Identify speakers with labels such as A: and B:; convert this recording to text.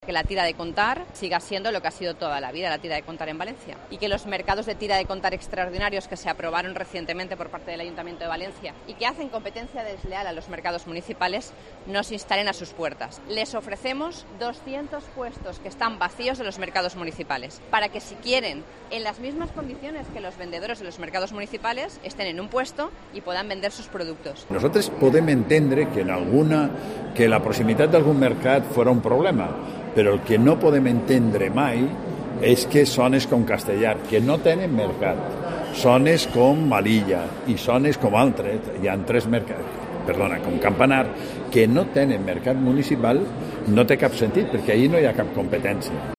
A: Que la tira de contar siga siendo lo que ha sido toda la vida, la tira de contar en Valencia. Y que los mercados de tira de contar extraordinarios que se aprobaron recientemente por parte del Ayuntamiento de Valencia y que hacen competencia desleal a los mercados municipales no se instalen a sus puertas. Les ofrecemos 200 puestos que están vacíos de los mercados municipales para que, si quieren, en las mismas condiciones que los vendedores de los mercados municipales, estén en un puesto y puedan vender sus productos.
B: Nosaltres podem entendre que la proximitat d'algun mercat fora un problema, però el que no podem entendre mai és que zones com Castellar, que no tenen mercat, zones com Malilla i zones com altres, hi ha tres mercats, com Campanar, que no tenen mercat municipal, no té cap sentit, perquè ahir no hi ha cap competència.